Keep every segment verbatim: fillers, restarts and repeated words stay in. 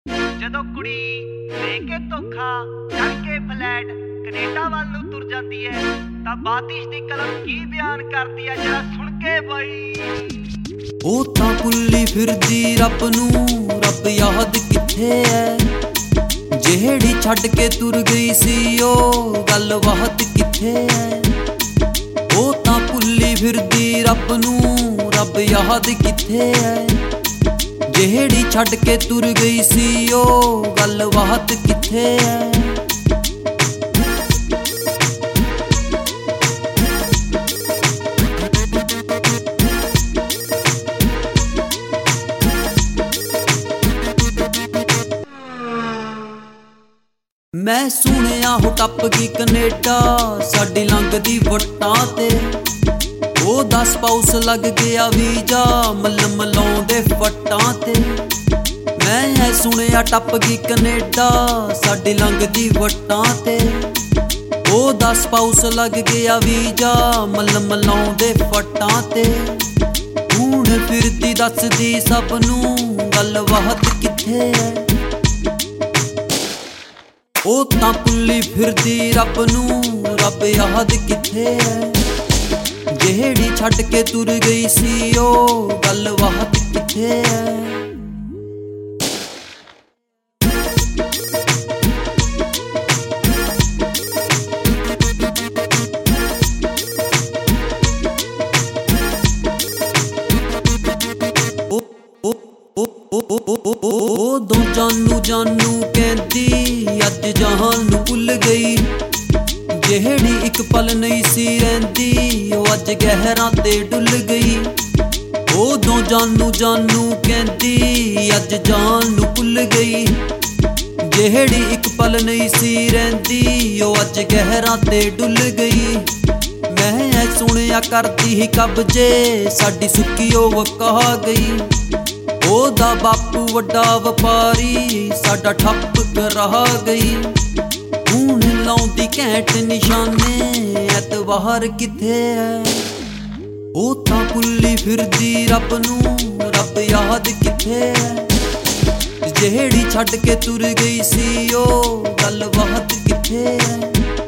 ਜਦੋਂ ਕੁੜੀ ਦੇ ਕੇ ਧੋਖਾ ਚੜ ਕੇ ਫਲੈਟ ਕੈਨੇਡਾ ਵੱਲ ਨੂੰ ਤੁਰ ਜਾਂਦੀ ਹੈ ਤਾਂ ਬਾਤਿਸ਼ ਦੀ ਕਲਮ ਕੀ ਬਿਆਨ ਕਰਦੀ ਹੈ ਜਰਾ ਸੁਣ ਕੇ ਬਈ। ਉਹ ਤਾਂ ਭੁੱਲੀ ਫਿਰਦੀ ਰੱਬ ਨੂੰ, ਰੱਬ ਯਾਦ ਕਿੱਥੇ ਐ? ਜਿਹੜੀ ਛੱਡ ਕੇ ਤੁਰ ਗਈ ਸੀ ਉਹ ਗੱਲ ਬਾਤ ਕਿੱਥੇ ਐ? ਉਹ ਤਾਂ ਭੁੱਲੀ ਫਿਰਦੀ ਰੱਬ ਨੂੰ, ਰੱਬ ਯਾਦ ਕਿੱਥੇ ਐ? ਜਿਹੜੀ ਛੱਡ ਕੇ ਤੁਰ ਗਈ ਸੀ ਉਹ ਗੱਲ ਬਾਤ ਕਿੱਥੇ ਐ? ਮੈਂ ਸੁਣਿਆ ਹੋ ਟੱਪ ਗਈ ਕਨੇਡਾ ਸਾਡੀ ਲੰਘਦੀ ਵੱਟਾਂ ਤੇ, ਉਹ ਦਸ ਪਾਉਸ ਲੱਗ ਗਿਆ ਵੀਜ਼ਾ ਮੱਲਮ ਲਾਉਂਦੇ ਫੱਟਾਂ ਤੇ। ਮੈਂ ਐ ਸੁਣਿਆ ਟੱਪ ਗਈ ਕਨੇਡਾ ਸਾਡੀ ਲੰਘਦੀ ਵੱਟਾਂ ਤੇ, ਉਹ ਦਸ ਪਾਉਸ ਲੱਗ ਗਿਆ ਵੀਜ਼ਾ ਮੱਲਮ ਲਾਉਂਦੇ ਫੱਟਾਂ ਤੇ। ਹੁਣ ਫਿਰਦੀ ਦੱਸਦੀ ਸਭ ਨੂੰ ਗੱਲ ਬਾਤ ਕਿੱਥੇ ਐ? ਉਹ ਤਾਂ ਭੁੱਲੀ ਫਿਰਦੀ ਰੱਬ ਨੂੰ, ਰੱਬ ਯਾਦ ਕਿੱਥੇ ਐ? ਜਿਹੜੀ ਛੱਡ ਕੇ ਤੁਰ ਗਈ ਸੀ ਉਹ ਗੱਲ ਬਾਤ ਕਿੱਥੇ ਐ? ਉਦੋਂ ਜਾਨੂ ਜਾਨੂ ਕਹਿੰਦੀ ਅੱਜ ਜਹਾਨ ਨੂੰ ਭੁੱਲ ਗਈ, ਜਿਹੜੀ ਇੱਕ ਪਲ ਨਹੀਂ ਸੀ ਰਹਿੰਦੀ ਉਹ ਅੱਜ ਗਹਿਰਾਂ ਤੇ ਡੁੱਲ ਗਈ। ਉਦੋਂ ਜਾਨੂ ਜਾਨੂ ਕਹਿੰਦੀ ਅੱਜ ਜਾਨ ਨੂੰ ਭੁੱਲ ਗਈ, ਜਿਹੜੀ ਇੱਕ ਪਲ ਨਹੀਂ ਸੀ ਰਹਿੰਦੀ ਉਹ ਅੱਜ ਗਹਿਰਾਂ ਤੇ ਡੁੱਲ ਗਈ। ਮੈਂ ਐ ਸੁਣਿਆ ਕਰਦੀ ਹੀ ਕਬਜੇ ਸਾਡੀ ਸੁੱਕੀ ਉਹ ਵਕਾ ਗਈ, ਉਹਦਾ ਬਾਪੂ ਵੱਡਾ ਵਪਾਰੀ ਸਾਡਾ ਠੱਪ ਕਰਾ ਗਈ। ਹੁਣ ਲਾਉਂਦੀ ਘੈਂਟ ਨਿਸ਼ਾਨੇ ਐਤਵਾਰ ਕਿੱਥੇ ਐ? ਉਹ ਤਾਂ ਭੁੱਲੀ ਫਿਰਦੀ ਰੱਬ ਨੂੰ, ਰੱਬ ਯਾਦ ਕਿੱਥੇ ਐ? ਜਿਹੜੀ ਛੱਡ ਕੇ ਤੁਰ ਗਈ ਸੀ ਉਹ ਗੱਲ ਬਾਤ ਕਿੱਥੇ ਐ?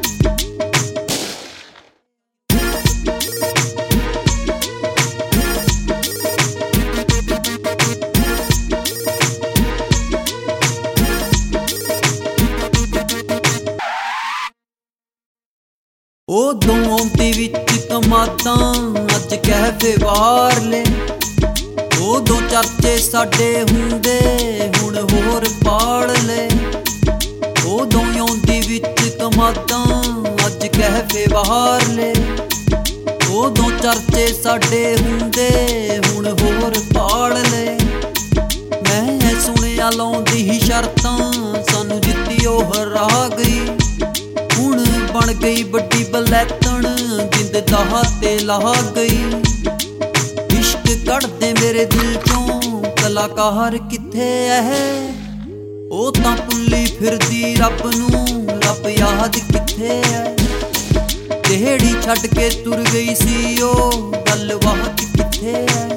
ਉਦੋਂ ਆਉਂਦੀ ਵਿੱਚ ਕਮਾਦਾਂ ਅੱਜ ਕਹਿਫੇ ਬਾਹਰਲੇ, ਉਦੋਂ ਚਰਚੇ ਸਾਡੇ ਹੁੰਦੇ ਹੁਣ ਹੋਰ ਪਾੜ ਲੈ। ਉਦੋਂ ਆਉਂਦੀ ਵਿੱਚ ਕਮਾਦਾਂ ਅੱਜ ਕਹਿਫੇ ਬਾਹਰਲੇ, ਉਦੋਂ ਚਰਚੇ ਸਾਡੇ ਹੁੰਦੇ ਹੁਣ ਹੋਰ ਪਾੜ ਲੈ। ਮੈਂ ਸੁਣਿਆ ਲਾਉਂਦੀ ਹੀ ਸ਼ਰਤਾਂ ਸਾਨੂੰ ਜਿੱਤੀ ਉਹ ਹਰਾ ਗਈ, ਹੁਣ ਬਣ ਗਈ ਵੱਡੀ ਬਲੈਤਣ ਜਿੰਦ ਦਾਹ ਤੇ ਲਾ ਗਈ। ਇਸ਼ਕ ਕੱਢਦੇ ਮੇਰੇ ਦਿਲ ਚੋਂ ਕਲਾਕਾਰ ਕਿੱਥੇ ਐ? ਉਹ ਤਾਂ ਭੁੱਲੀ ਫਿਰਦੀ ਰੱਬ ਨੂੰ, ਰੱਬ ਯਾਦ ਕਿੱਥੇ ਐ? ਜਿਹੜੀ ਛੱਡ ਕੇ ਤੁਰ ਗਈ ਸੀ ਉਹ ਗੱਲ ਬਾਤ ਕਿੱਥੇ ਐ?